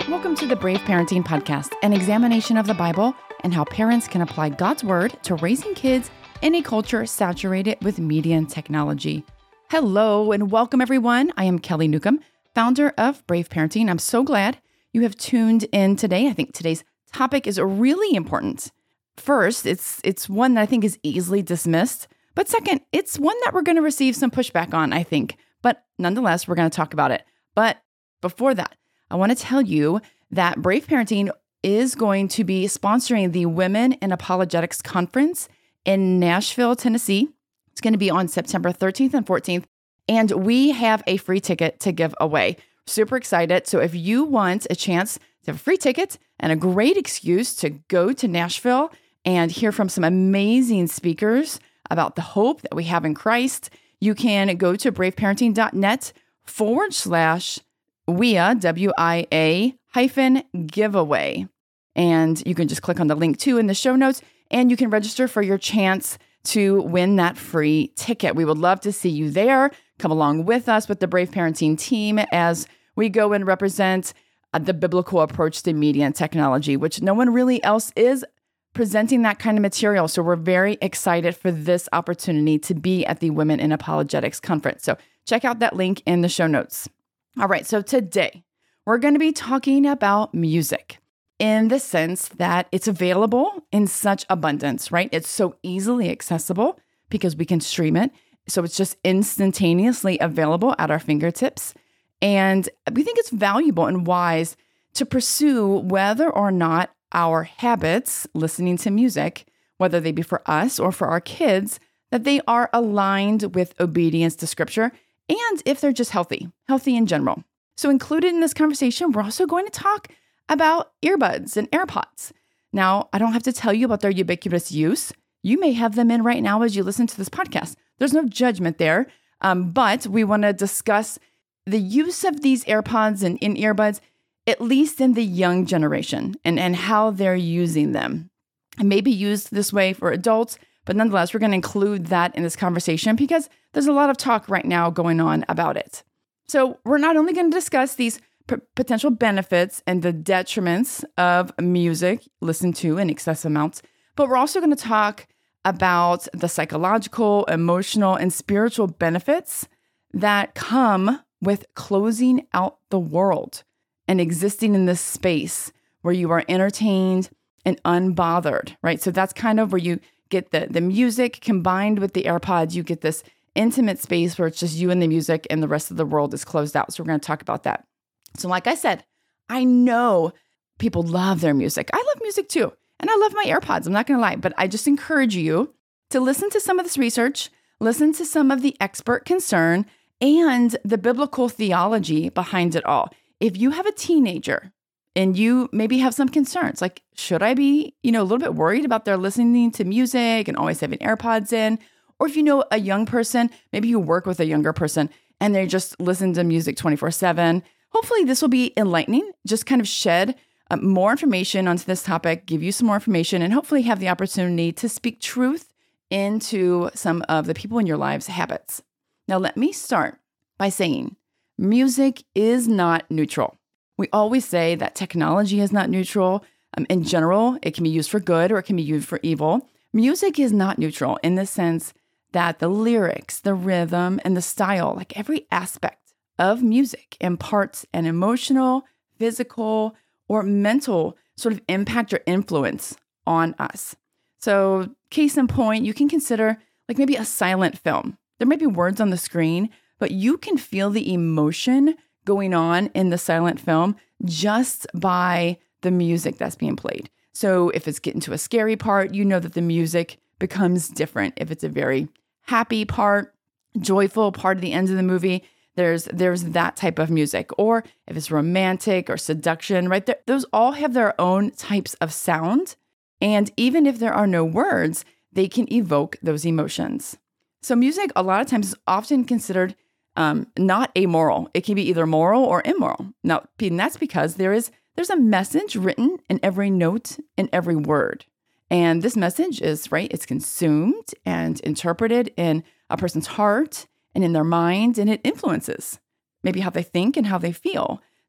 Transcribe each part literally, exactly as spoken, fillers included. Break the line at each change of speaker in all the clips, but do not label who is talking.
Welcome to the Brave Parenting Podcast, an examination of the Bible and how parents can apply God's Word to raising kids in a culture saturated with media and technology. Hello and welcome, everyone. I am Kelly Newcomb, founder of Brave Parenting. I'm so glad you have tuned in today. I think today's topic is really important. First, it's it's one that I think is easily dismissed. But second, it's one that we're going to receive some pushback on, I think. But nonetheless, we're going to talk about it. But before that, I want to tell you that Brave Parenting is going to be sponsoring the Women in Apologetics Conference in Nashville, Tennessee. It's going to be on September thirteenth and fourteenth, and we have a free ticket to give away. Super excited. So if you want a chance to have a free ticket and a great excuse to go to Nashville and hear from some amazing speakers about the hope that we have in Christ, you can go to braveparenting.net forward slash W I A, W I A hyphen giveaway. And you can just click on the link too in the show notes, and you can register for your chance to win that free ticket. We would love to see you there. Come along with us with the Brave Parenting team as we go and represent uh, the biblical approach to media and technology, which no one really else is presenting that kind of material. So we're very excited for this opportunity to be at the Women in Apologetics Conference. So check out that link in the show notes. All right, so today we're going to be talking about music in the sense that it's available in such abundance, right? It's so easily accessible because we can stream it. So it's just instantaneously available at our fingertips. And we think it's valuable and wise to pursue whether or not our habits listening to music, whether they be for us or for our kids, that they are aligned with obedience to Scripture, and if they're just healthy, healthy in general. So included in this conversation, we're also going to talk about earbuds and AirPods. Now, I don't have to tell you about their ubiquitous use. You may have them in right now as you listen to this podcast. There's no judgment there, um, but we want to discuss the use of these AirPods and in earbuds, at least in the young generation, and, and how they're using them. It may be used this way for adults, but nonetheless, we're going to include that in this conversation because there's a lot of talk right now going on about it. So we're not only going to discuss these p- potential benefits and the detriments of music listened to in excessive amounts, but we're also going to talk about the psychological, emotional, and spiritual benefits that come with closing out the world and existing in this space where you are entertained and unbothered, right? So that's kind of where you get the, the music combined with the AirPods. You get this intimate space where it's just you and the music and the rest of the world is closed out. So we're going to talk about that. So like I said, I know people love their music. I love music too. And I love my AirPods. I'm not going to lie, but I just encourage you to listen to some of this research, listen to some of the expert concern and the biblical theology behind it all. If you have a teenager and you maybe have some concerns, like, should I be, you know, a little bit worried about their listening to music and always having AirPods in? Or if you know a young person, maybe you work with a younger person and they just listen to music twenty-four seven. Hopefully this will be enlightening, just kind of shed uh, more information onto this topic, give you some more information, and hopefully have the opportunity to speak truth into some of the people in your lives' habits. Now, let me start by saying music is not neutral. We always say that technology is not neutral. Um, in general, it can be used for good or it can be used for evil. Music is not neutral in the sense that the lyrics, the rhythm, and the style, like every aspect of music, imparts an emotional, physical, or mental sort of impact or influence on us. So, case in point, you can consider like maybe a silent film. There may be words on the screen, but you can feel the emotion going on in the silent film just by the music that's being played. So if it's getting to a scary part, you know that the music becomes different. If it's a very happy part, joyful part of the end of the movie, there's there's that type of music. Or if it's romantic or seduction, right? There, those all have their own types of sound. And even if there are no words, they can evoke those emotions. So music, a lot of times, is often considered um, not amoral. It can be either moral or immoral. Now, and that's because there is there's a message written in every note, in every word. And this message is, right, it's consumed and interpreted in a person's heart and in their mind, and it influences maybe how they think and how they feel.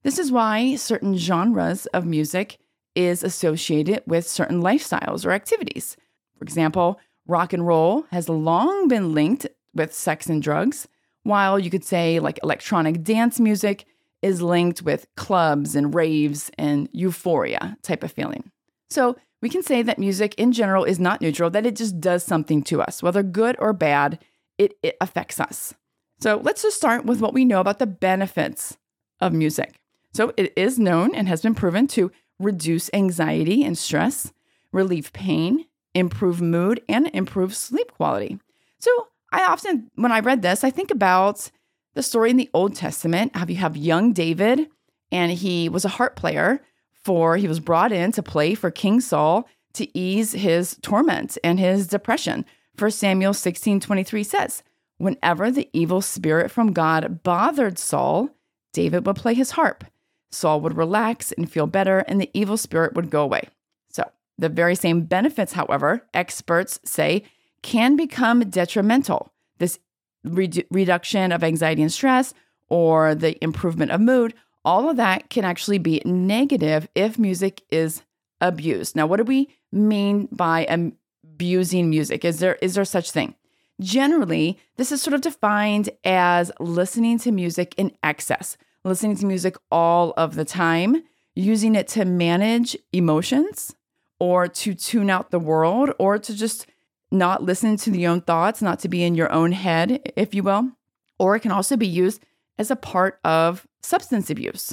This is why certain genres of music is associated with certain lifestyles or activities. For example, rock and roll has long been linked with sex and drugs, while you could say like electronic dance music is linked with clubs and raves and euphoria type of feeling. So we can say that music in general is not neutral, that it just does something to us. Whether good or bad, it, it affects us. So let's just start with what we know about the benefits of music. So it is known and has been proven to reduce anxiety and stress, relieve pain, improve mood, and improve sleep quality. So I often, when I read this, I think about the story in the Old Testament, how you have young David, and he was a harp player for, he was brought in to play for King Saul to ease his torment and his depression. First Samuel sixteen twenty-three says, whenever the evil spirit from God bothered Saul, David would play his harp. Saul would relax and feel better, and the evil spirit would go away. So the very same benefits, however, experts say can become detrimental. This redu- reduction of anxiety and stress or the improvement of mood, all of that can actually be negative if music is abused. Now, what do we mean by abusing music? Is there is there such thing? Generally, this is sort of defined as listening to music in excess, listening to music all of the time, using it to manage emotions or to tune out the world or to just not listen to your own thoughts, not to be in your own head, if you will. Or it can also be used as a part of substance abuse.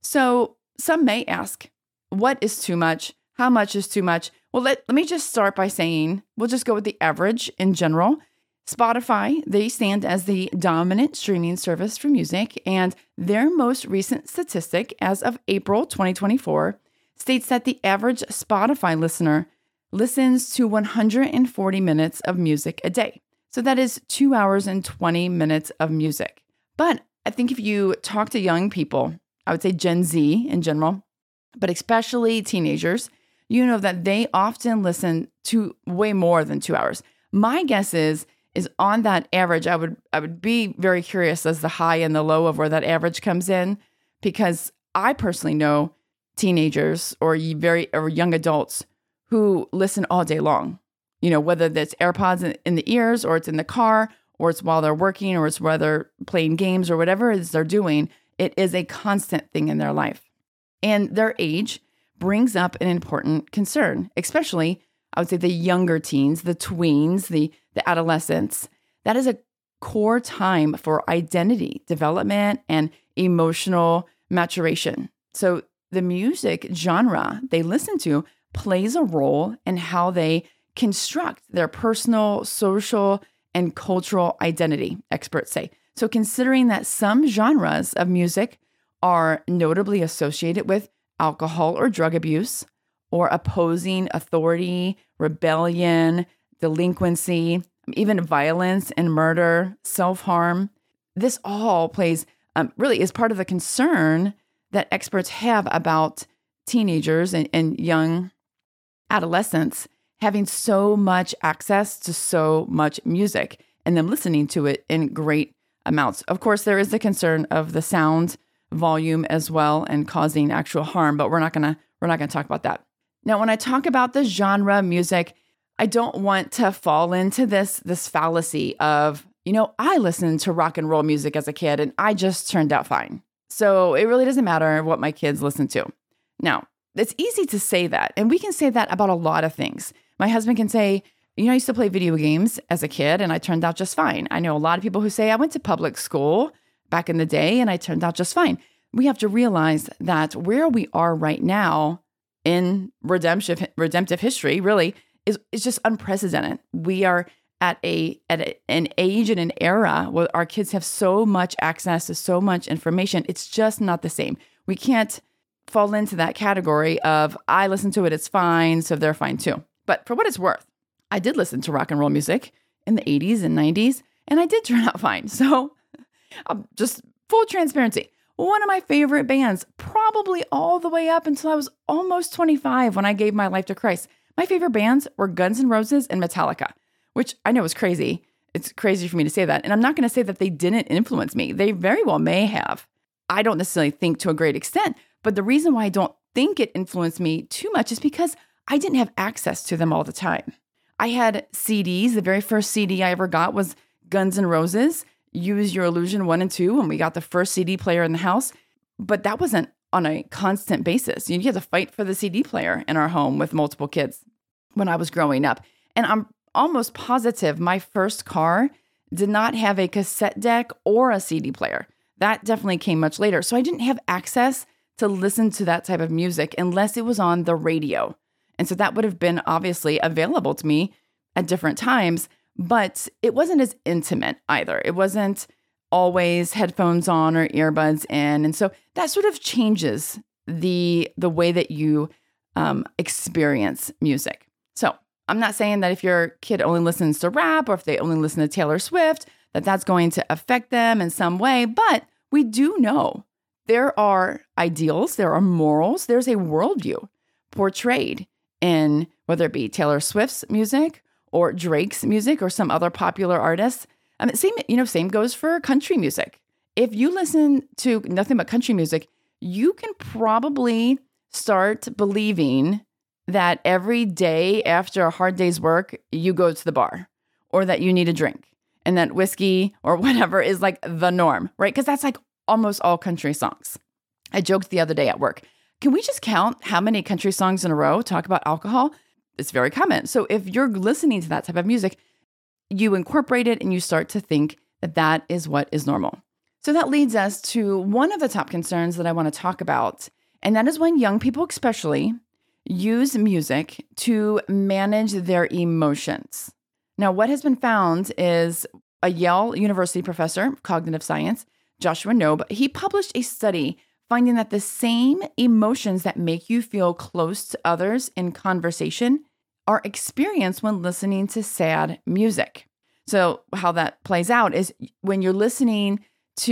So some may ask, what is too much? How much is too much? Well, let, let me just start by saying, we'll just go with the average in general. Spotify, they stand as the dominant streaming service for music, and their most recent statistic as of April twenty twenty-four states that the average Spotify listener listens to one hundred forty minutes of music a day. So that is two hours and twenty minutes of music. But I think if you talk to young people, I would say Gen Z in general, but especially teenagers, you know that they often listen to way more than two hours. My guess is, is on that average, I would I would be very curious as the high and the low of where that average comes in, because I personally know teenagers or very or young adults who listen all day long. You know, whether that's AirPods in, in the ears, or it's in the car, or it's while they're working, or it's while they're playing games, or whatever it is they're doing, it is a constant thing in their life. And their age brings up an important concern, especially, I would say, the younger teens, the tweens, the, the adolescents. That is a core time for identity development and emotional maturation. So the music genre they listen to plays a role in how they construct their personal, social, and cultural identity, experts say. So considering that some genres of music are notably associated with alcohol or drug abuse, or opposing authority, rebellion, delinquency, even violence and murder, self-harm, this all plays, um, really is part of the concern that experts have about teenagers and, and young adolescents having so much access to so much music and them listening to it in great amounts. Of course, there is the concern of the sound volume as well and causing actual harm, but we're not gonna we're not gonna talk about that. Now, when I talk about the genre music, I don't want to fall into this this fallacy of, you know, I listened to rock and roll music as a kid and I just turned out fine. So it really doesn't matter what my kids listen to. Now, it's easy to say that, and we can say that about a lot of things. My husband can say, you know, I used to play video games as a kid and I turned out just fine. I know a lot of people who say I went to public school back in the day and I turned out just fine. We have to realize that where we are right now in redemptive redemptive history really is, is just unprecedented. We are at a at a, an age and an era where our kids have so much access to so much information. It's just not the same. We can't fall into that category of I listen to it, it's fine, so they're fine too. But for what it's worth, I did listen to rock and roll music in the eighties and nineties, and I did turn out fine. So um, just full transparency. One of my favorite bands, probably all the way up until I was almost twenty-five when I gave my life to Christ. My favorite bands were Guns N' Roses and Metallica, which I know is crazy. It's crazy for me to say that. And I'm not going to say that they didn't influence me. They very well may have. I don't necessarily think to a great extent, but the reason why I don't think it influenced me too much is because I didn't have access to them all the time. I had C Ds. The very first C D I ever got was Guns N' Roses, Use Your Illusion one and two, and we got the first C D player in the house. But that wasn't on a constant basis. You had to fight for the C D player in our home with multiple kids when I was growing up. And I'm almost positive my first car did not have a cassette deck or a C D player. That definitely came much later. So I didn't have access to listen to that type of music unless it was on the radio. And so that would have been obviously available to me at different times, but it wasn't as intimate either. It wasn't always headphones on or earbuds in. And so that sort of changes the, the way that you um, experience music. So I'm not saying that if your kid only listens to rap or if they only listen to Taylor Swift, that that's going to affect them in some way. But we do know there are ideals, there are morals, there's a worldview portrayed in whether it be Taylor Swift's music or Drake's music or some other popular artists. I mean, same, you know, same goes for country music. If you listen to nothing but country music, you can probably start believing that every day after a hard day's work, you go to the bar or that you need a drink and that whiskey or whatever is like the norm, right? Because that's like almost all country songs. I joked the other day at work. Can we just count how many country songs in a row talk about alcohol? It's very common. So if you're listening to that type of music, you incorporate it and you start to think that that is what is normal. So that leads us to one of the top concerns that I want to talk about. And that is when young people especially use music to manage their emotions. Now, what has been found is a Yale University professor of cognitive science, Joshua Knobe, he published a study finding that the same emotions that make you feel close to others in conversation are experienced when listening to sad music. So how that plays out is when you're listening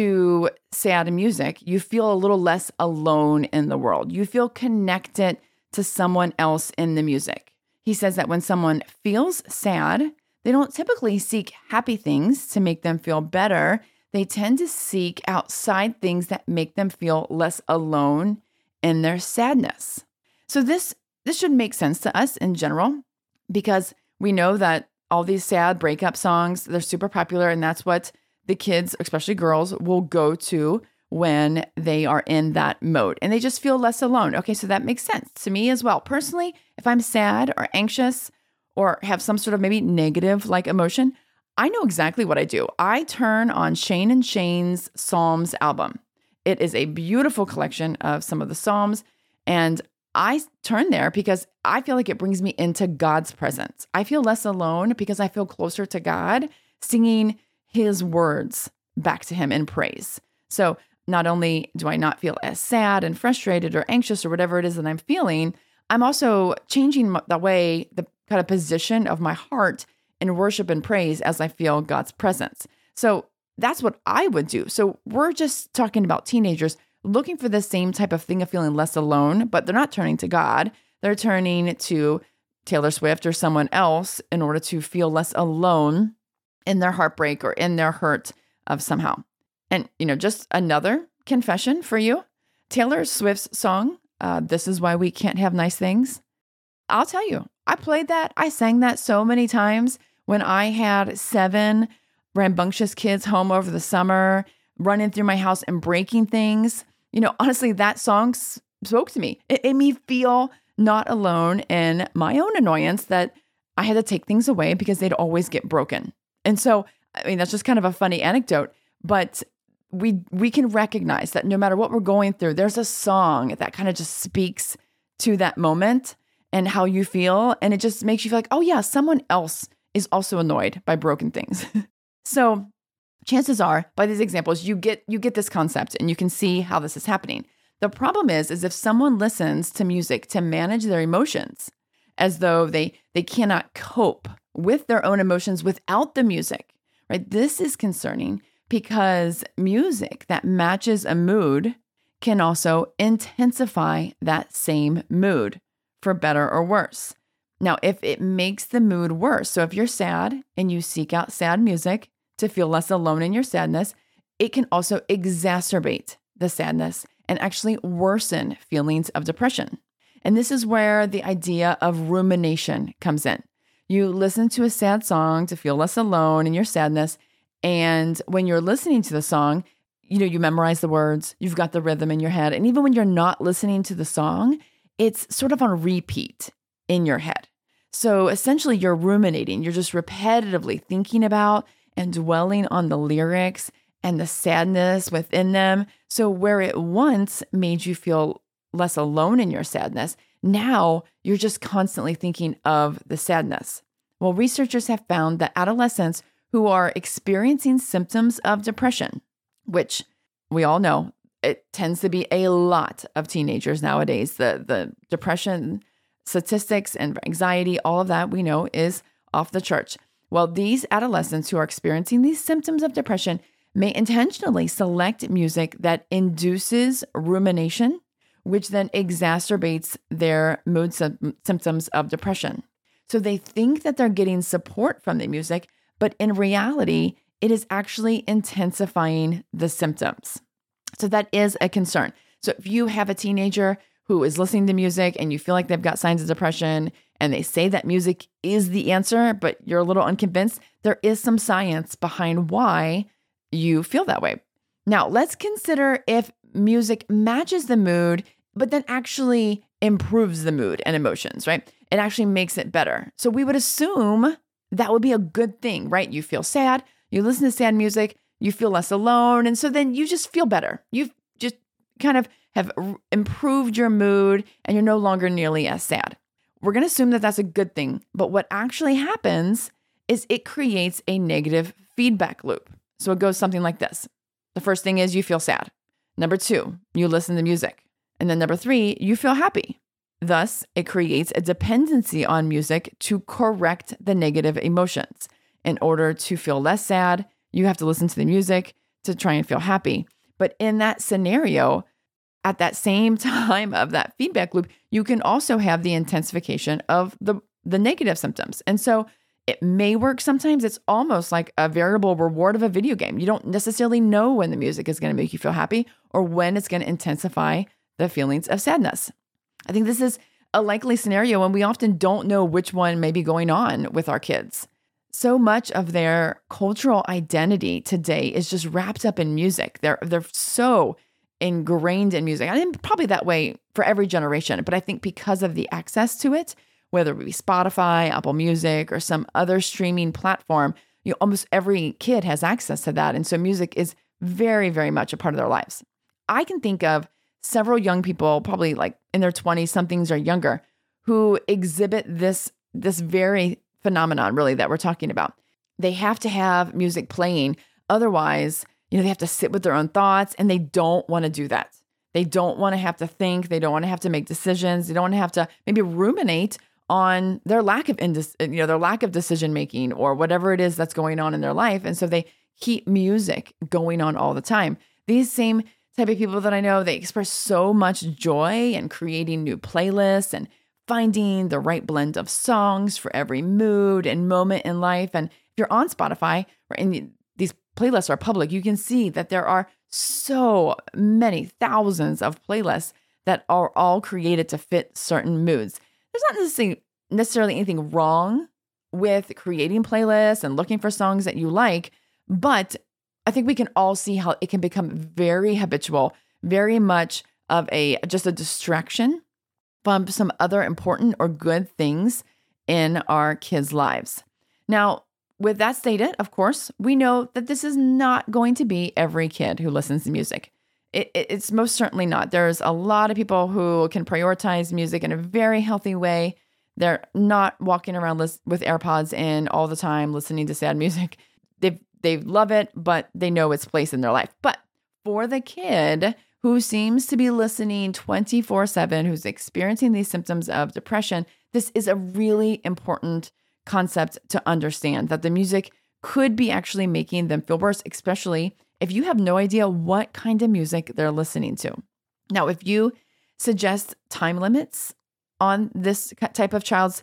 to sad music, you feel a little less alone in the world. You feel connected to someone else in the music. He says that when someone feels sad, they don't typically seek happy things to make them feel better. They tend to seek outside things that make them feel less alone in their sadness. So this, this should make sense to us in general, because we know that all these sad breakup songs, they're super popular, and that's what the kids, especially girls, will go to when they are in that mode and they just feel less alone. Okay, so that makes sense to me as well. Personally, if I'm sad or anxious or have some sort of maybe negative like emotion, I know exactly what I do. I turn on Shane and Shane's Psalms album. It is a beautiful collection of some of the Psalms, and I turn there because I feel like it brings me into God's presence. I feel less alone because I feel closer to God, singing His words back to Him in praise. So not only do I not feel as sad and frustrated or anxious or whatever it is that I'm feeling, I'm also changing the way, the kind of position of my heart in worship and praise as I feel God's presence. So that's what I would do. So we're just talking about teenagers looking for the same type of thing of feeling less alone, but they're not turning to God. They're turning to Taylor Swift or someone else in order to feel less alone in their heartbreak or in their hurt of somehow. And, you know, just another confession for you. Taylor Swift's song, uh, This Is Why We Can't Have Nice Things. I'll tell you, I played that. I sang that so many times when I had seven rambunctious kids home over the summer, running through my house and breaking things. You know, honestly, that song s- spoke to me. It made me feel not alone in my own annoyance that I had to take things away because they'd always get broken. And so, I mean, that's just kind of a funny anecdote, but we we can recognize that no matter what we're going through, there's a song that kind of just speaks to that moment and how you feel. And it just makes you feel like, oh yeah, someone else is also annoyed by broken things. So chances are, by these examples, you get you get this concept and you can see how this is happening. The problem is, is if someone listens to music to manage their emotions as though they they cannot cope with their own emotions without the music, right? This is concerning because music that matches a mood can also intensify that same mood for better or worse. Now, if it makes the mood worse, so if you're sad and you seek out sad music to feel less alone in your sadness, it can also exacerbate the sadness and actually worsen feelings of depression. And this is where the idea of rumination comes in. You listen to a sad song to feel less alone in your sadness. And when you're listening to the song, you know, you memorize the words, you've got the rhythm in your head. And even when you're not listening to the song, it's sort of on repeat in your head. So essentially you're ruminating. You're just repetitively thinking about and dwelling on the lyrics and the sadness within them. So where it once made you feel less alone in your sadness, now you're just constantly thinking of the sadness. Well, researchers have found that adolescents who are experiencing symptoms of depression, which we all know, it tends to be a lot of teenagers nowadays. The, the depression statistics and anxiety, all of that we know is off the charts. Well, these adolescents who are experiencing these symptoms of depression may intentionally select music that induces rumination, which then exacerbates their mood sy- symptoms of depression. So they think that they're getting support from the music, but in reality, it is actually intensifying the symptoms. So that is a concern. So if you have a teenager who is listening to music and you feel like they've got signs of depression and they say that music is the answer, but you're a little unconvinced, there is some science behind why you feel that way. Now, let's consider if music matches the mood, but then actually improves the mood and emotions, right? It actually makes it better. So we would assume that would be a good thing, right? You feel sad, you listen to sad music, you feel less alone. And so then you just feel better. You've just kind of have improved your mood and you're no longer nearly as sad. We're going to assume that that's a good thing. But what actually happens is it creates a negative feedback loop. So it goes something like this. The first thing is you feel sad. Number two, you listen to music. And then number three, you feel happy. Thus, it creates a dependency on music to correct the negative emotions. In order to feel less sad, you have to listen to the music to try and feel happy. But in that scenario, at that same time of that feedback loop, you can also have the intensification of the, the negative symptoms. And so it may work sometimes. It's almost like a variable reward of a video game. You don't necessarily know when the music is going to make you feel happy or when it's going to intensify the feelings of sadness. I think this is a likely scenario and we often don't know which one may be going on with our kids. So much of their cultural identity today is just wrapped up in music. They're they're so ingrained in music. I think probably that way for every generation, but I think because of the access to it, whether it be Spotify, Apple Music, or some other streaming platform, you know, almost every kid has access to that. And so music is very, very much a part of their lives. I can think of several young people, probably like in their twenties, somethings or younger, who exhibit this, this very phenomenon really that we're talking about. They have to have music playing. Otherwise, you know, they have to sit with their own thoughts and they don't want to do that. They don't want to have to think. They don't want to have to make decisions. They don't want to have to maybe ruminate on their lack of, indec- you know, their lack of decision making or whatever it is that's going on in their life. And so they keep music going on all the time. These same type of people that I know, they express so much joy in creating new playlists and finding the right blend of songs for every mood and moment in life. And if you're on Spotify, and these playlists are public, you can see that there are so many thousands of playlists that are all created to fit certain moods. There's not necessarily, necessarily anything wrong with creating playlists and looking for songs that you like, but I think we can all see how it can become very habitual, very much of a just a distraction from some other important or good things in our kids' lives. Now, with that stated, of course, we know that this is not going to be every kid who listens to music. It, it, it's most certainly not. There's a lot of people who can prioritize music in a very healthy way. They're not walking around lis- with AirPods in all the time, listening to sad music. They they love it, but they know its place in their life. But for the kid who seems to be listening twenty-four seven, who's experiencing these symptoms of depression, this is a really important concept to understand, that the music could be actually making them feel worse, especially if you have no idea what kind of music they're listening to. Now, if you suggest time limits on this type of child's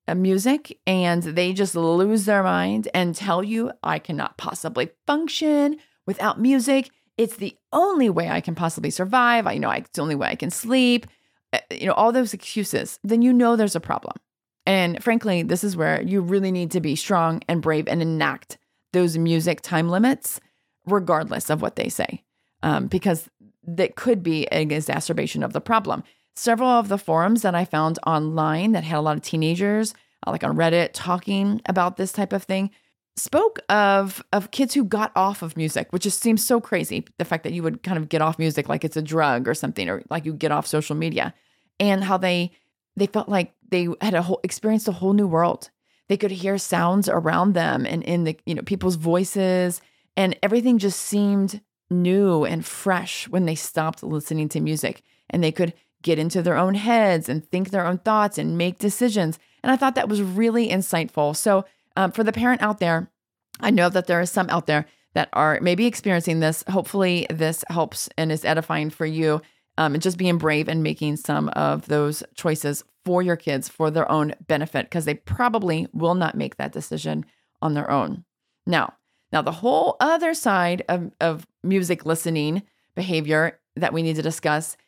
music and they just lose their mind and tell you, I cannot possibly function without music, it's the only way I can possibly survive. I you know I, it's the only way I can sleep. Uh, you know, all those excuses, then you know there's a problem. And frankly, this is where you really need to be strong and brave and enact those music time limits, regardless of what they say, um, because that could be an exacerbation of the problem. Several of the forums that I found online that had a lot of teenagers, uh, like on Reddit, talking about this type of thing, spoke of of kids who got off of music, which just seems so crazy. The fact that you would kind of get off music like it's a drug or something, or like you get off social media, and how they they felt like they had a whole experienced a whole new world. They could hear sounds around them and in the, you know, people's voices, and everything just seemed new and fresh when they stopped listening to music, and they could get into their own heads and think their own thoughts and make decisions. And I thought that was really insightful. So um, for the parent out there, I know that there are some out there that are maybe experiencing this. Hopefully this helps and is edifying for you. Um, and just being brave and making some of those choices for your kids for their own benefit, because they probably will not make that decision on their own. Now, now the whole other side of, of music listening behavior that we need to discuss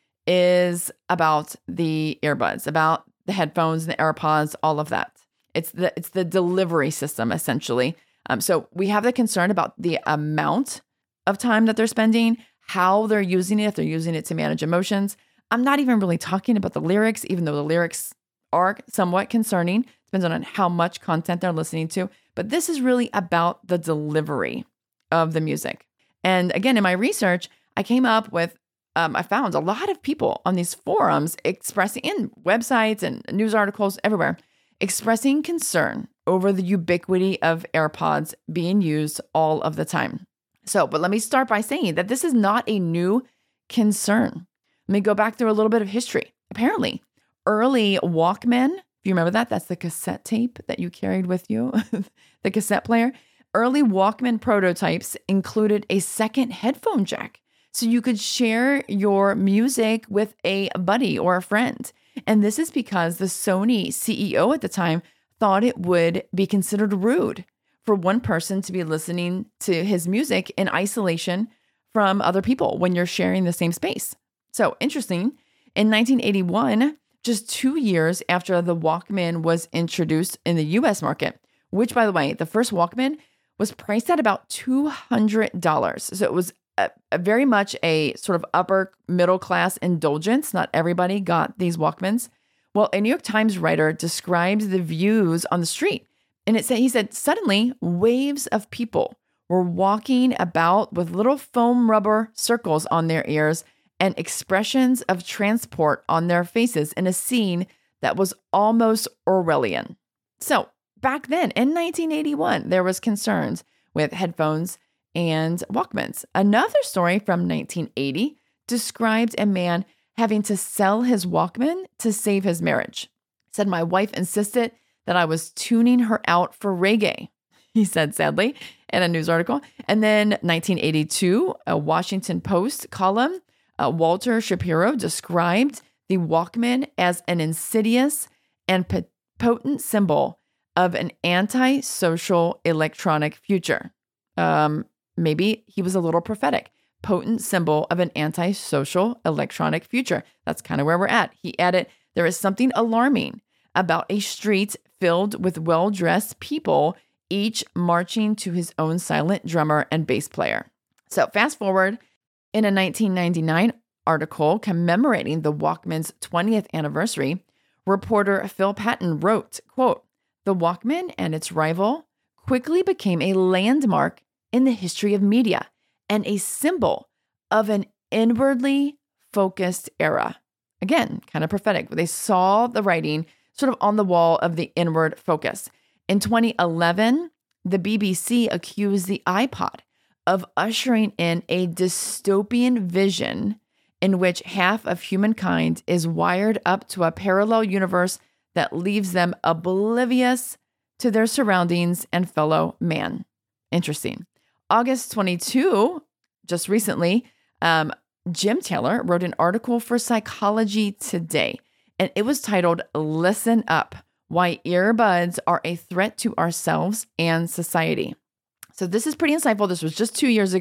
is about the earbuds, about the headphones, the AirPods, all of that. It's the it's the delivery system, essentially. Um, so we have the concern about the amount of time that they're spending, how they're using it, if they're using it to manage emotions. I'm not even really talking about the lyrics, even though the lyrics are somewhat concerning. Depends on how much content they're listening to. But this is really about the delivery of the music. And again, in my research, I came up with, um, I found a lot of people on these forums expressing, in websites and news articles everywhere, expressing concern over the ubiquity of AirPods being used all of the time. So, but let me start by saying that this is not a new concern. Let me go back through a little bit of history. Apparently, early Walkman, if you remember that, that's the cassette tape that you carried with you, the cassette player. Early Walkman prototypes included a second headphone jack, so you could share your music with a buddy or a friend. And this is because the Sony C E O at the time thought it would be considered rude for one person to be listening to his music in isolation from other people when you're sharing the same space. So interesting. In nineteen eighty-one, just two years after the Walkman was introduced in the U S market, which, by the way, the first Walkman was priced at about two hundred dollars. So it was a, a very much a sort of upper middle class indulgence. Not everybody got these Walkmans. Well, a New York Times writer described the views on the street. And it said, he said, suddenly waves of people were walking about with little foam rubber circles on their ears and expressions of transport on their faces in a scene that was almost Orwellian. So back then in nineteen eighty-one, there was concerns with headphones and Walkmans. Another story from nineteen eighty described a man having to sell his Walkman to save his marriage. He said, my wife insisted that I was tuning her out for reggae, he said sadly in a news article. And then nineteen eighty-two, a Washington Post column, uh, Walter Shapiro described the Walkman as an insidious and po- potent symbol of an anti-social electronic future. Um, maybe he was a little prophetic. Potent symbol of an anti-social electronic future. That's kind of where we're at. He added, there is something alarming about a street filled with well-dressed people, each marching to his own silent drummer and bass player. So fast forward, in a nineteen ninety-nine article commemorating the Walkman's twentieth anniversary, reporter Phil Patton wrote, quote, the Walkman and its rival quickly became a landmark in the history of media and a symbol of an inwardly focused era. Again, kind of prophetic. They saw the writing sort of on the wall of the inward focus. In twenty eleven, the B B C accused the iPod of ushering in a dystopian vision in which half of humankind is wired up to a parallel universe that leaves them oblivious to their surroundings and fellow man. Interesting. August twenty-second, just recently, um, Jim Taylor wrote an article for Psychology Today, and it was titled, Listen Up, Why Earbuds Are a Threat to Ourselves and Society. So this is pretty insightful. This was just two years ago.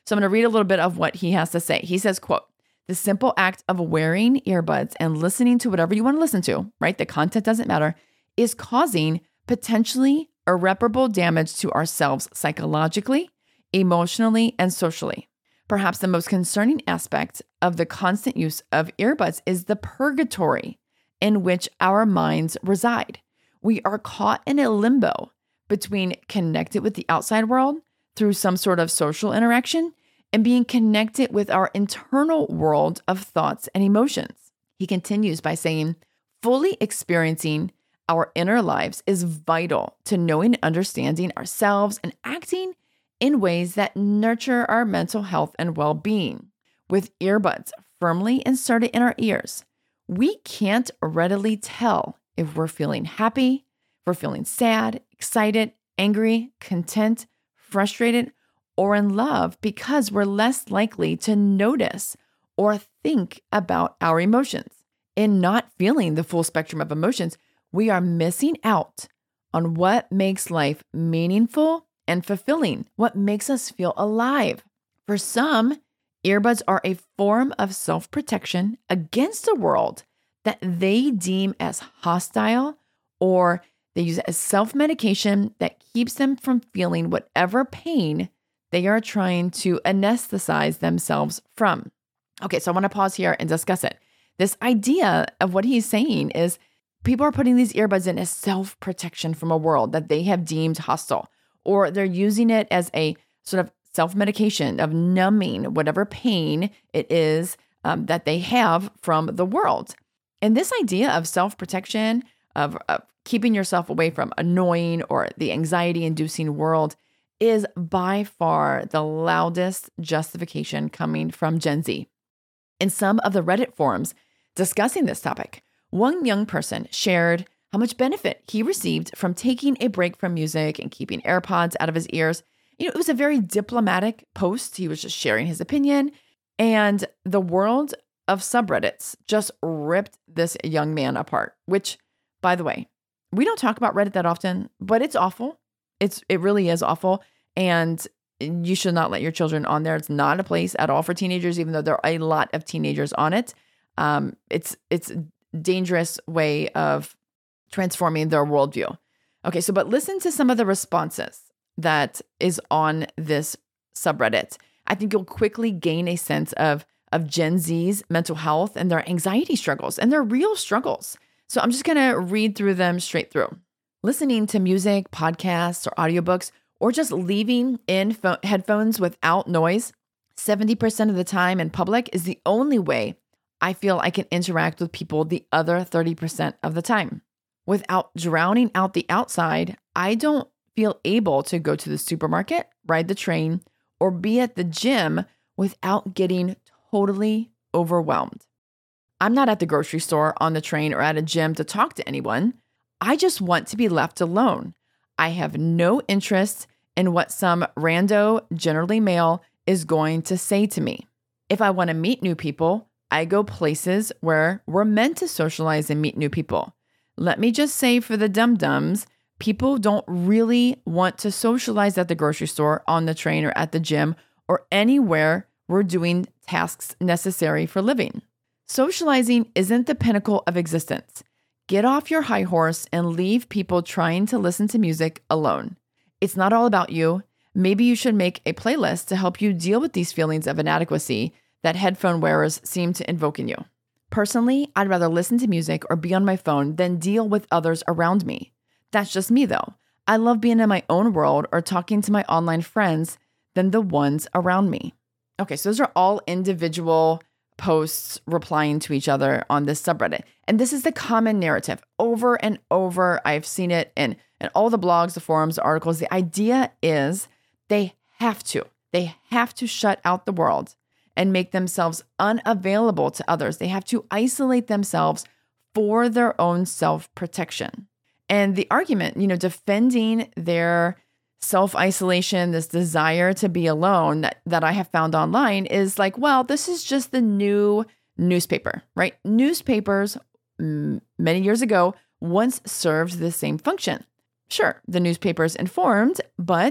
So I'm going to read a little bit of what he has to say. He says, quote, "The simple act of wearing earbuds and listening to whatever you want to listen to, right? The content doesn't matter, is causing potentially irreparable damage to ourselves psychologically, emotionally, and socially. Perhaps the most concerning aspect of the constant use of earbuds is the purgatory in which our minds reside. We are caught in a limbo between connected with the outside world through some sort of social interaction and being connected with our internal world of thoughts and emotions." He continues by saying, "Fully experiencing our inner lives is vital to knowing and understanding ourselves and acting in ways that nurture our mental health and well-being. With earbuds firmly inserted in our ears, we can't readily tell if we're feeling happy, if we're feeling sad, excited, angry, content, frustrated, or in love because we're less likely to notice or think about our emotions. In not feeling the full spectrum of emotions, we are missing out on what makes life meaningful and fulfilling, what makes us feel alive. For some, earbuds are a form of self-protection against a world that they deem as hostile, or they use it as self-medication that keeps them from feeling whatever pain they are trying to anesthetize themselves from." Okay, so I want to pause here and discuss it. This idea of what he's saying is people are putting these earbuds in as self-protection from a world that they have deemed hostile, or they're using it as a sort of self-medication of numbing whatever pain it is um, that they have from the world. And this idea of self-protection, of, of keeping yourself away from annoying or the anxiety-inducing world, is by far the loudest justification coming from Gen Z. In some of the Reddit forums discussing this topic, one young person shared how much benefit he received from taking a break from music and keeping AirPods out of his ears. You know, it was a very diplomatic post. He was just sharing his opinion, and the world of subreddits just ripped this young man apart, which, by the way, we don't talk about Reddit that often, but it's awful. It's it really is awful. And you should not let your children on there. It's not a place at all for teenagers, even though there are a lot of teenagers on it. Um, it's it's a dangerous way of transforming their worldview. Okay, so but listen to some of the responses that is on this subreddit. I think you'll quickly gain a sense of, of Gen Z's mental health and their anxiety struggles and their real struggles. So I'm just going to read through them straight through. Listening to music, podcasts, or audiobooks, or just leaving in fo- headphones without noise seventy percent of the time in public is the only way I feel I can interact with people the other thirty percent of the time. Without drowning out the outside, I don't feel able to go to the supermarket, ride the train, or be at the gym without getting totally overwhelmed. I'm not at the grocery store, on the train, or at a gym to talk to anyone. I just want to be left alone. I have no interest in what some rando, generally male, is going to say to me. If I want to meet new people, I go places where we're meant to socialize and meet new people. Let me just say for the dum-dums, people don't really want to socialize at the grocery store, on the train, or at the gym, or anywhere we're doing tasks necessary for living. Socializing isn't the pinnacle of existence. Get off your high horse and leave people trying to listen to music alone. It's not all about you. Maybe you should make a playlist to help you deal with these feelings of inadequacy that headphone wearers seem to invoke in you. Personally, I'd rather listen to music or be on my phone than deal with others around me. That's just me, though. I love being in my own world or talking to my online friends than the ones around me. Okay, so those are all individual posts replying to each other on this subreddit. And this is the common narrative over and over. I've seen it in, in all the blogs, the forums, the articles. The idea is they have to. They have to shut out the world and make themselves unavailable to others. They have to isolate themselves for their own self-protection. And the argument, you know, defending their self-isolation, this desire to be alone that, that I have found online is like, well, this is just the new newspaper, right? Newspapers m- many years ago once served the same function. Sure, the newspapers informed, but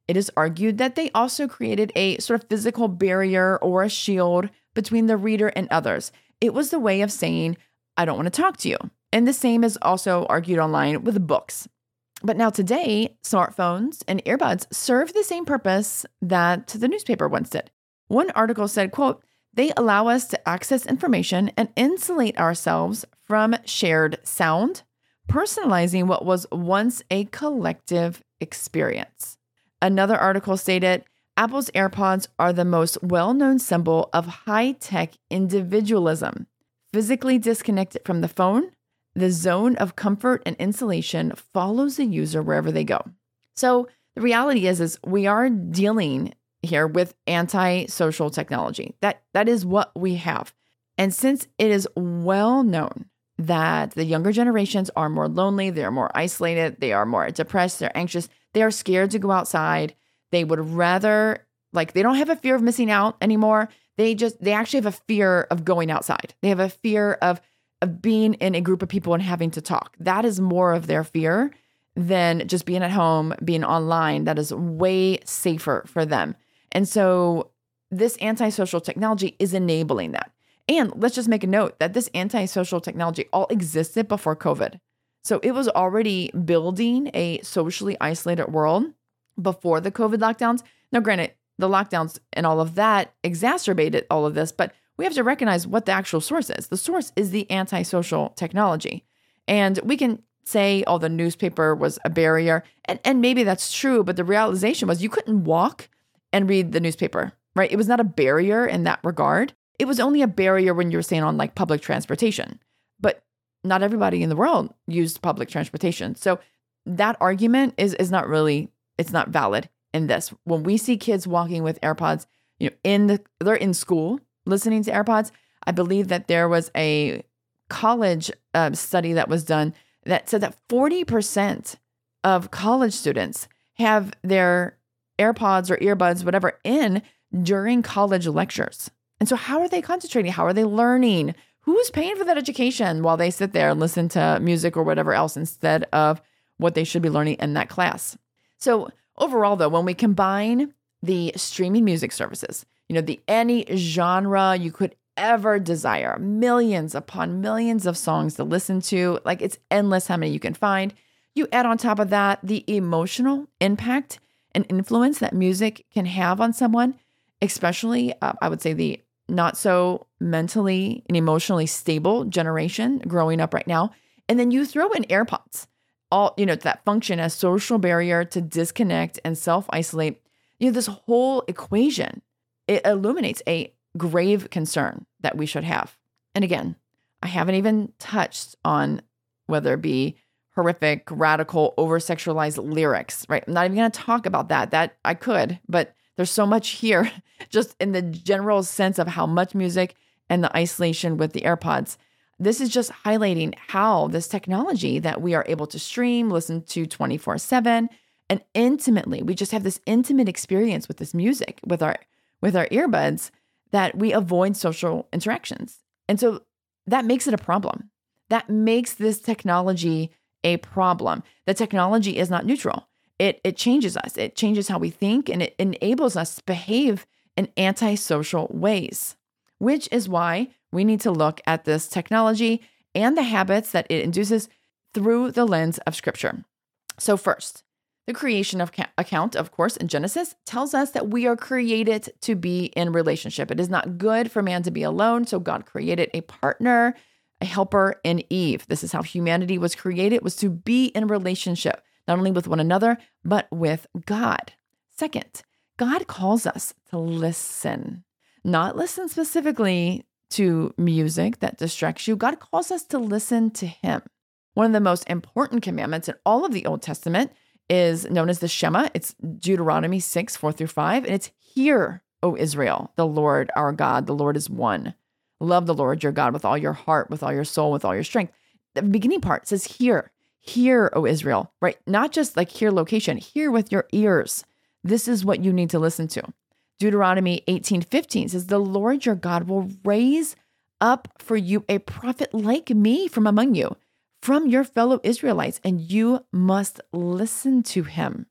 It is argued that they also created a sort of physical barrier or a shield between the reader and others. It was the way of saying, I don't want to talk to you. And the same is also argued online with books. But now today, smartphones and earbuds serve the same purpose that the newspaper once did. One article said, quote, they allow us to access information and insulate ourselves from shared sound, personalizing what was once a collective experience. Another article stated, Apple's AirPods are the most well-known symbol of high-tech individualism. Physically disconnected from the phone, the zone of comfort and insulation follows the user wherever they go. So the reality is, is we are dealing here with anti-social technology. That that is what we have. And since it is well known that the younger generations are more lonely, they're more isolated, they are more depressed, they're anxious, they are scared to go outside. They would rather, like, they don't have a fear of missing out anymore. They just, they actually have a fear of going outside. They have a fear of, of being in a group of people and having to talk. That is more of their fear than just being at home, being online. That is way safer for them. And so this antisocial technology is enabling that. And let's just make a note that this antisocial technology all existed before COVID. So it was already building a socially isolated world before the COVID lockdowns. Now, granted, the lockdowns and all of that exacerbated all of this, but we have to recognize what the actual source is. The source is the antisocial technology. And we can say, oh, the newspaper was a barrier. And, and maybe that's true, but the realization was you couldn't walk and read the newspaper, right? It was not a barrier in that regard. It was only a barrier when you were staying on like public transportation. But not everybody in the world used public transportation. So that argument is, is not really, it's not valid in this. When we see kids walking with AirPods, you know, in the, they're in school listening to AirPods. I believe that there was a college uh, study that was done that said that forty percent of college students have their AirPods or earbuds, whatever, in during college lectures. And so how are they concentrating? How are they learning? Who's paying for that education while they sit there and listen to music or whatever else instead of what they should be learning in that class? So overall, though, when we combine the streaming music services, you know, the any genre you could ever desire, millions upon millions of songs to listen to, like it's endless how many you can find. You add on top of that the emotional impact and influence that music can have on someone, especially, uh, I would say, the not so mentally and emotionally stable generation growing up right now. And then you throw in AirPods, all, you know, that function as social barrier to disconnect and self-isolate. You know, this whole equation, it illuminates a grave concern that we should have. And again, I haven't even touched on whether it be horrific, radical, over-sexualized lyrics, right? I'm not even going to talk about that. That I could, but there's so much here just in the general sense of how much music and the isolation with the AirPods. This is just highlighting how this technology that we are able to stream, listen to twenty-four seven, and intimately, we just have this intimate experience with this music, with our with our earbuds, that we avoid social interactions. And so that makes it a problem. That makes this technology a problem. The technology is not neutral. It it changes us. It changes how we think, and it enables us to behave in antisocial ways, which is why we need to look at this technology and the habits that it induces through the lens of Scripture. So first, the creation of ca- account, of course, in Genesis tells us that we are created to be in relationship. It is not good for man to be alone, so God created a partner, a helper in Eve. This is how humanity was created, was to be in relationship, not only with one another, but with God. Second, God calls us to listen, not listen specifically to music that distracts you. God calls us to listen to Him. One of the most important commandments in all of the Old Testament is known as the Shema. It's Deuteronomy six, four through five. And it's, hear, O Israel, the Lord our God, the Lord is one. Love the Lord your God with all your heart, with all your soul, with all your strength. The beginning part says, hear, hear, O Israel, right? Not just like hear location, hear with your ears. This is what you need to listen to. Deuteronomy eighteen fifteen says, the Lord your God will raise up for you a prophet like me from among you, from your fellow Israelites, and you must listen to him.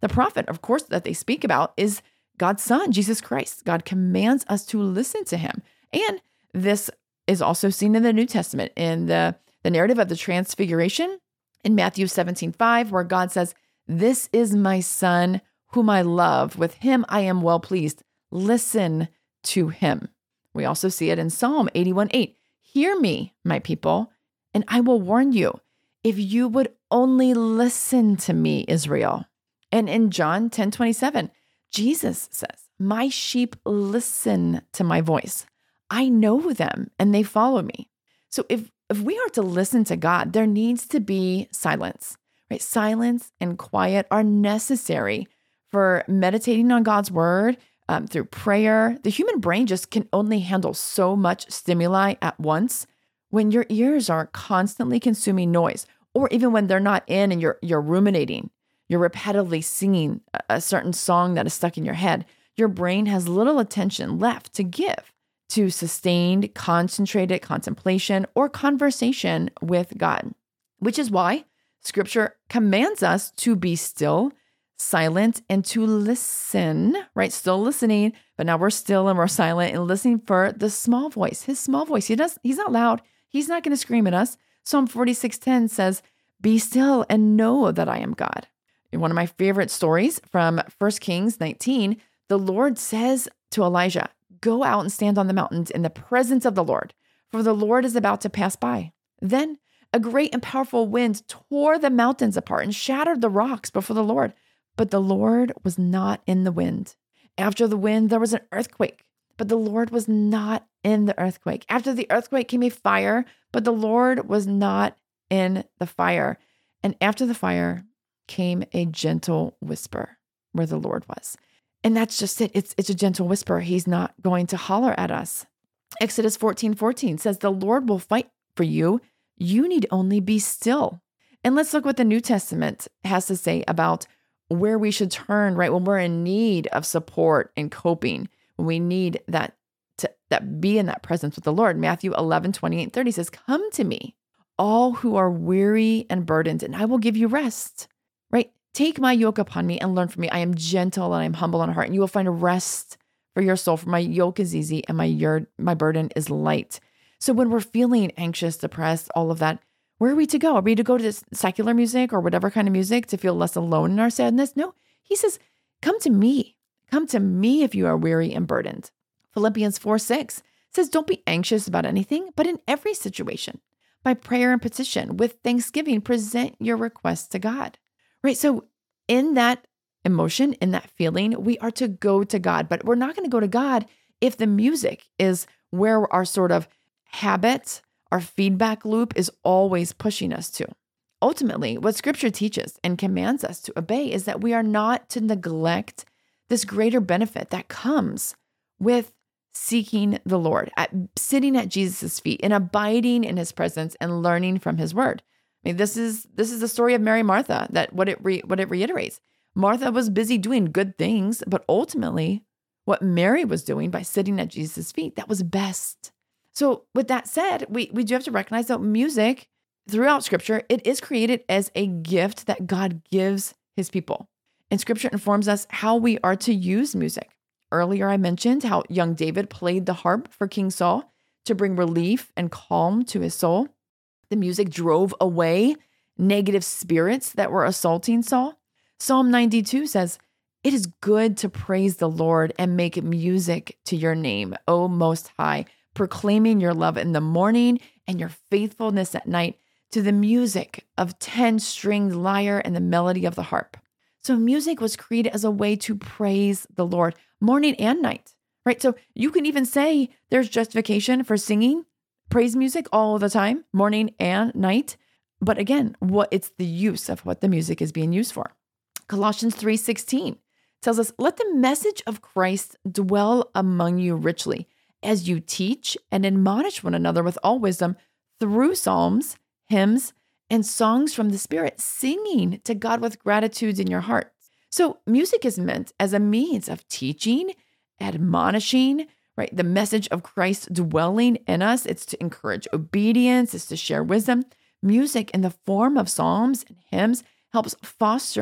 The prophet, of course, that they speak about is God's son, Jesus Christ. God commands us to listen to him. And this is also seen in the New Testament in the, the narrative of the Transfiguration in Matthew seventeen five, where God says, "This is my son whom I love. With him I am well pleased. Listen to him." We also see it in Psalm eighty-one eight. "Hear me, my people, and I will warn you. If you would only listen to me, Israel." And in John ten twenty-seven, Jesus says, "My sheep listen to my voice. I know them and they follow me." So if, if we are to listen to God, there needs to be silence, right? Silence and quiet are necessary for meditating on God's word um, through prayer. The human brain just can only handle so much stimuli at once. When your ears are constantly consuming noise, or even when they're not in and you're, you're ruminating, you're repetitively singing a certain song that is stuck in your head, your brain has little attention left to give to sustained, concentrated contemplation or conversation with God, which is why Scripture commands us to be still, silent, and to listen, right? Still listening, but now we're still and we're silent and listening for the small voice, his small voice. He does, he's not loud. He's not going to scream at us. Psalm forty-six ten says, "Be still and know that I am God." In one of my favorite stories from First Kings nineteen, the Lord says to Elijah, "Go out and stand on the mountains in the presence of the Lord, for the Lord is about to pass by." Then a great and powerful wind tore the mountains apart and shattered the rocks before the Lord. But the Lord was not in the wind. After the wind, there was an earthquake, but the Lord was not in the earthquake. After the earthquake came a fire, but the Lord was not in the fire. And after the fire came a gentle whisper where the Lord was. And that's just it. It's, it's a gentle whisper. He's not going to holler at us. Exodus fourteen fourteen says, "The Lord will fight for you. You need only be still." And let's look what the New Testament has to say about where we should turn, right? When we're in need of support and coping, when we need that to that be in that presence with the Lord. Matthew eleven twenty-eight thirty says, "Come to me, all who are weary and burdened, and I will give you rest," right? "Take my yoke upon me and learn from me. I am gentle and I am humble in heart, and you will find rest for your soul. For my yoke is easy and my your, my burden is light." So when we're feeling anxious, depressed, all of that, where are we to go? Are we to go to secular music or whatever kind of music to feel less alone in our sadness? No, he says, "Come to me. Come to me if you are weary and burdened." Philippians four six says, "Don't be anxious about anything, but in every situation, by prayer and petition, with thanksgiving, present your requests to God." Right? So in that emotion, in that feeling, we are to go to God, but we're not going to go to God if the music is where our sort of habit, our feedback loop is always pushing us to. Ultimately, what Scripture teaches and commands us to obey is that we are not to neglect this greater benefit that comes with seeking the Lord, at sitting at Jesus' feet and abiding in his presence and learning from his word. I mean, this is this is the story of Mary and Martha, that what it re, what it reiterates. Martha was busy doing good things, but ultimately what Mary was doing by sitting at Jesus' feet, that was best. So with that said, we, we do have to recognize that music throughout Scripture, it is created as a gift that God gives his people. And Scripture informs us how we are to use music. Earlier, I mentioned how young David played the harp for King Saul to bring relief and calm to his soul. The music drove away negative spirits that were assaulting Saul. Psalm ninety-two says, "It is good to praise the Lord and make music to your name, O Most High, proclaiming your love in the morning and your faithfulness at night to the music of ten-stringed lyre and the melody of the harp." So music was created as a way to praise the Lord morning and night, right? So you can even say there's justification for singing praise music all the time, morning and night. But again, what it's the use of what the music is being used for. Colossians three sixteen tells us, "Let the message of Christ dwell among you richly as you teach and admonish one another with all wisdom through psalms, hymns, and songs from the Spirit, singing to God with gratitude in your hearts." So music is meant as a means of teaching, admonishing, right? The message of Christ dwelling in us. It's to encourage obedience. It's to share wisdom. Music in the form of psalms and hymns helps foster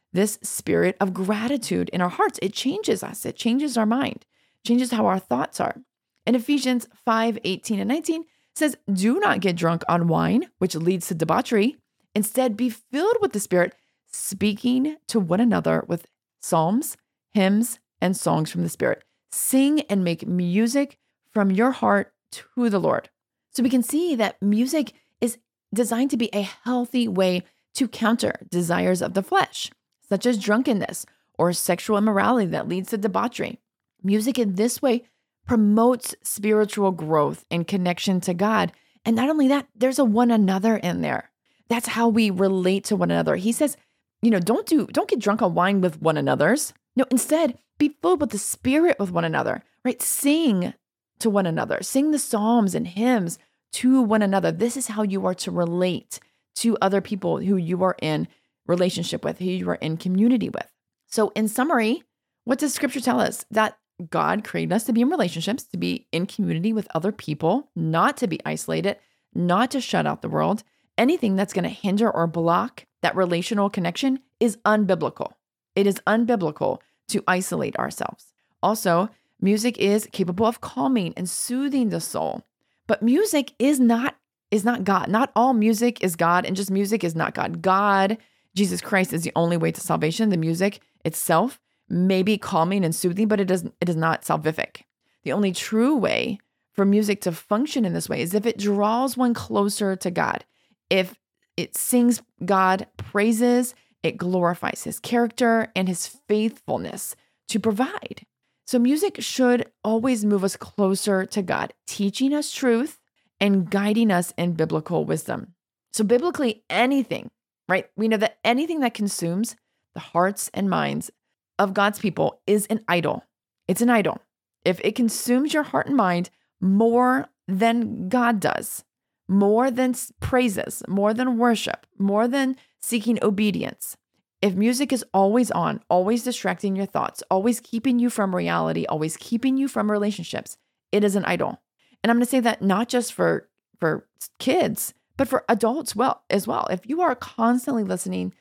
this spirit of gratitude in our hearts. It changes us. It changes our mind, changes how our thoughts are. And Ephesians five, eighteen and nineteen says, do not get drunk on wine, which leads to debauchery. Instead, be filled with the Spirit, speaking to one another with psalms, hymns, and songs from the Spirit. Sing and make music from your heart to the Lord. So we can see that music is designed to be a healthy way to counter desires of the flesh, such as drunkenness or sexual immorality that leads to debauchery. Music in this way promotes spiritual growth and connection to God. And not only that, there's a one another in there. That's how we relate to one another. He says, you know, don't do, don't get drunk on wine with one another's. No, instead, be filled with the Spirit with one another, right? Sing to one another. Sing the psalms and hymns to one another. This is how you are to relate to other people who you are in relationship with, who you are in community with. So in summary, what does Scripture tell us? That God created us to be in relationships, to be in community with other people, not to be isolated, not to shut out the world. Anything that's going to hinder or block that relational connection is unbiblical. It is unbiblical to isolate ourselves. Also, music is capable of calming and soothing the soul. But music is not is not God. Not all music is God, and just music is not God. God, Jesus Christ, is the only way to salvation. The music itself may be calming and soothing, but it doesn't. It is not salvific. The only true way for music to function in this way is if it draws one closer to God. If it sings God praises, it glorifies His character and His faithfulness to provide. So music should always move us closer to God, teaching us truth and guiding us in biblical wisdom. So biblically, anything, right? We know that anything that consumes the hearts and minds of God's people is an idol. It's an idol. If it consumes your heart and mind more than God does, more than praises, more than worship, more than seeking obedience, if music is always on, always distracting your thoughts, always keeping you from reality, always keeping you from relationships, it is an idol. And I'm going to say that not just for, for kids, but for adults well as well. If you are constantly listening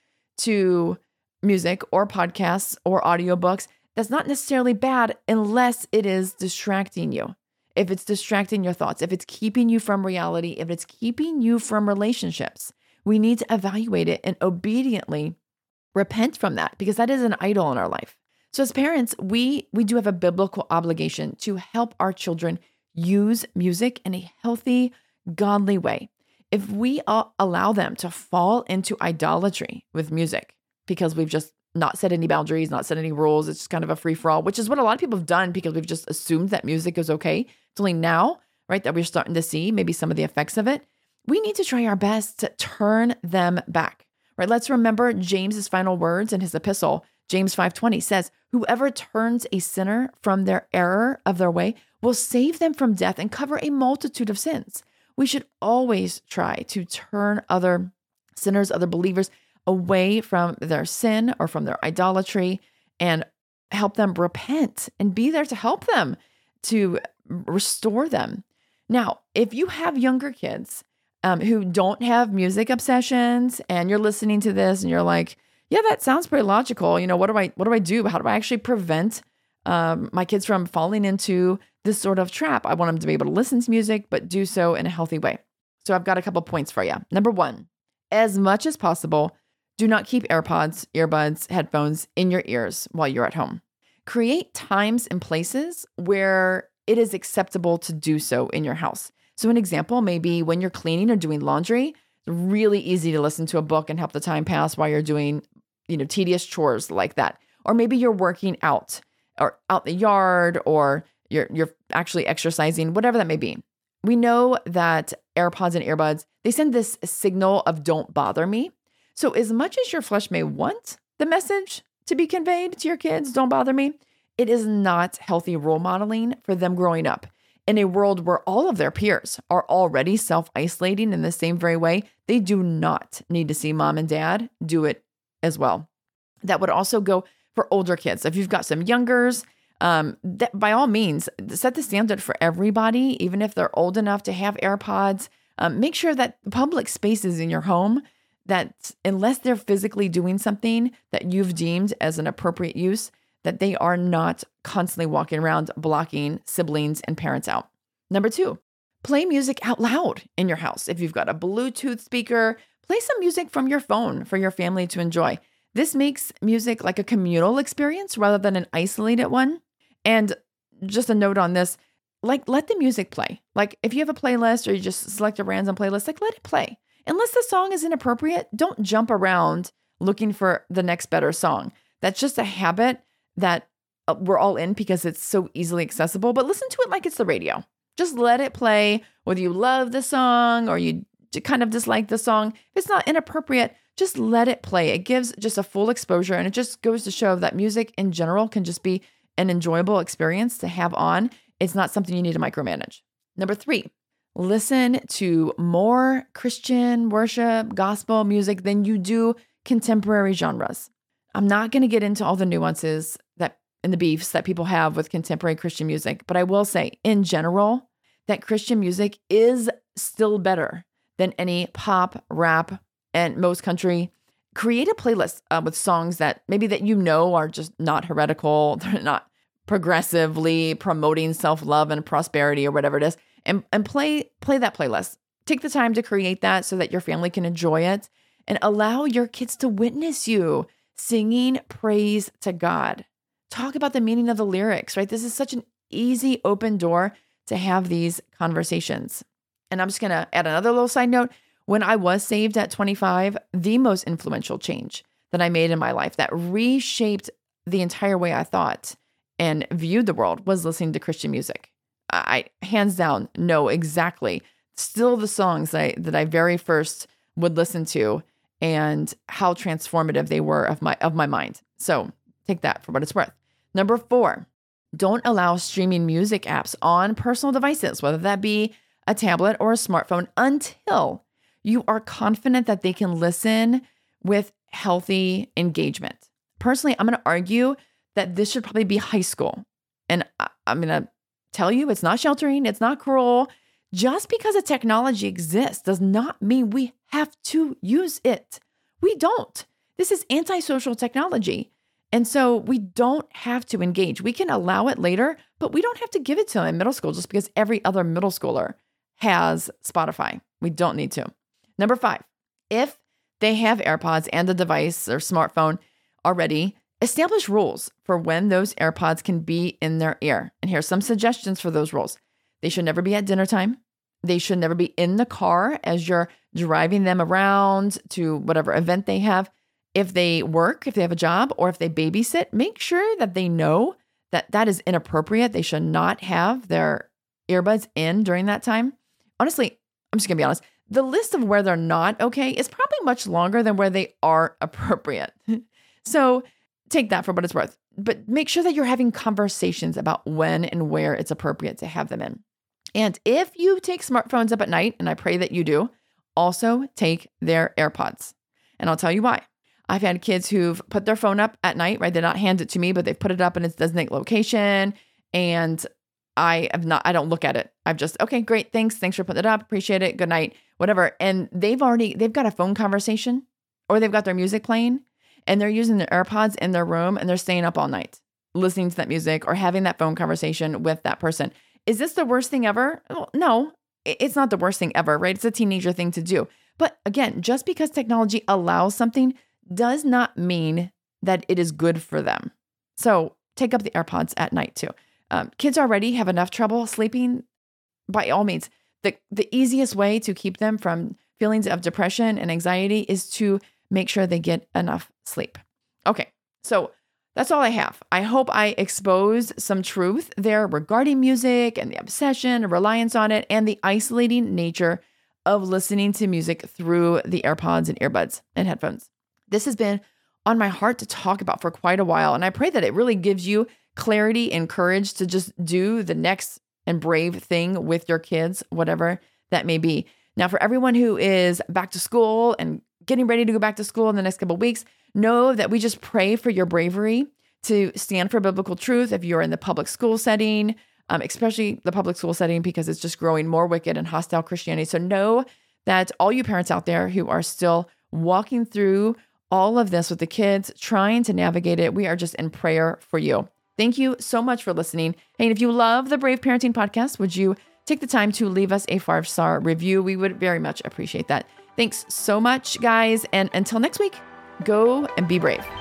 to music or podcasts or audiobooks, that's not necessarily bad unless it is distracting you. If it's distracting your thoughts, if it's keeping you from reality, if it's keeping you from relationships, we need to evaluate it and obediently repent from that, because that is an idol in our life. So as parents, we we do have a biblical obligation to help our children use music in a healthy, godly way. If we allow them to fall into idolatry with music because we've just not set any boundaries, not set any rules, it's just kind of a free-for-all, which is what a lot of people have done because we've just assumed that music is okay. It's only now, right, that we're starting to see maybe some of the effects of it. We need to try our best to turn them back. Right, let's remember James's final words in his epistle. James five twenty says, whoever turns a sinner from their error of their way will save them from death and cover a multitude of sins. We should always try to turn other sinners, other believers away from their sin or from their idolatry and help them repent and be there to help them, to restore them. Now, if you have younger kids, Um, who don't have music obsessions, and you're listening to this and you're like, yeah, that sounds pretty logical. You know, what do I, what do I do? How do I actually prevent um, my kids from falling into this sort of trap? I want them to be able to listen to music, but do so in a healthy way. So I've got a couple points for you. Number one, as much as possible, do not keep AirPods, earbuds, headphones in your ears while you're at home. Create times and places where it is acceptable to do so in your house. So an example may be when you're cleaning or doing laundry, it's really easy to listen to a book and help the time pass while you're doing, you know, tedious chores like that. Or maybe you're working out or out in the yard, or you're you're actually exercising, whatever that may be. We know that AirPods and earbuds, they send this signal of don't bother me. So as much as your flesh may want the message to be conveyed to your kids, don't bother me, it is not healthy role modeling for them growing up. In a world where all of their peers are already self-isolating in the same very way, they do not need to see mom and dad do it as well. That would also go for older kids. If you've got some youngers, um, that by all means, set the standard for everybody, even if they're old enough to have AirPods. Um, make sure that the public spaces in your home, that unless they're physically doing something that you've deemed as an appropriate use, that they are not constantly walking around blocking siblings and parents out. Number two, play music out loud in your house. If you've got a Bluetooth speaker, play some music from your phone for your family to enjoy. This makes music like a communal experience rather than an isolated one. And just a note on this, like let the music play. Like if you have a playlist or you just select a random playlist, like let it play. Unless the song is inappropriate, don't jump around looking for the next better song. That's just a habit that we're all in because it's so easily accessible, but listen to it like it's the radio. Just let it play, whether you love the song or you kind of dislike the song. If it's not inappropriate, just let it play. It gives just a full exposure, and it just goes to show that music in general can just be an enjoyable experience to have on. It's not something you need to micromanage. Number three, listen to more Christian worship, gospel music than you do contemporary genres. I'm not going to get into all the nuances that and the beefs that people have with contemporary Christian music, but I will say in general that Christian music is still better than any pop, rap, and most country. Create a playlist uh, with songs that maybe that you know are just not heretical, they're not progressively promoting self-love and prosperity or whatever it is, and and play play that playlist. Take the time to create that so that your family can enjoy it, and allow your kids to witness you singing praise to God. Talk about the meaning of the lyrics, right? This is such an easy open door to have these conversations. And I'm just going to add another little side note. When I was saved at twenty-five, the most influential change that I made in my life that reshaped the entire way I thought and viewed the world was listening to Christian music. I, hands down, know exactly still the songs that I, that I very first would listen to and how transformative they were of my of my mind. So take that for what it's worth. Number four, don't allow streaming music apps on personal devices, whether that be a tablet or a smartphone, until you are confident that they can listen with healthy engagement. Personally, I'm going to argue that this should probably be high school. And I, I'm going to tell you, it's not sheltering, it's not cruel. Just because a technology exists does not mean we have to use it. We don't. This is antisocial technology. And so we don't have to engage. We can allow it later, but we don't have to give it to them in middle school just because every other middle schooler has Spotify. We don't need to. Number five, if they have AirPods and the device or smartphone already, establish rules for when those AirPods can be in their ear. And here's some suggestions for those rules. They should never be at dinner time. They should never be in the car as you're driving them around to whatever event they have. If they work, if they have a job, or if they babysit, make sure that they know that that is inappropriate. They should not have their earbuds in during that time. Honestly, I'm just going to be honest. The list of where they're not okay is probably much longer than where they are appropriate. So take that for what it's worth. But make sure that you're having conversations about when and where it's appropriate to have them in. And if you take smartphones up at night, and I pray that you do, also take their AirPods. And I'll tell you why. I've had kids who've put their phone up at night, right? They're not hand it to me, but they've put it up in its designated location. And I have not, I don't look at it. I've just, okay, great. Thanks. Thanks for putting it up. Appreciate it. Good night, whatever. And they've already, they've got a phone conversation or they've got their music playing and they're using their AirPods in their room and they're staying up all night listening to that music or having that phone conversation with that person. Is this the worst thing ever? Well, no, it's not the worst thing ever, right? It's a teenager thing to do. But again, just because technology allows something does not mean that it is good for them. So take up the AirPods at night too. Um, kids already have enough trouble sleeping. By all means, the, the easiest way to keep them from feelings of depression and anxiety is to make sure they get enough sleep. Okay, so that's all I have. I hope I exposed some truth there regarding music and the obsession and reliance on it and the isolating nature of listening to music through the AirPods and earbuds and headphones. This has been on my heart to talk about for quite a while, and I pray that it really gives you clarity and courage to just do the next and brave thing with your kids, whatever that may be. Now, for everyone who is back to school and getting ready to go back to school in the next couple of weeks, know that we just pray for your bravery to stand for biblical truth if you're in the public school setting, um, especially the public school setting, because it's just growing more wicked and hostile Christianity. So know that all you parents out there who are still walking through all of this with the kids, trying to navigate it. We are just in prayer for you. Thank you so much for listening. And if you love the Brave Parenting Podcast, would you take the time to leave us a five-star review? We would very much appreciate that. Thanks so much, guys. And until next week, go and be brave.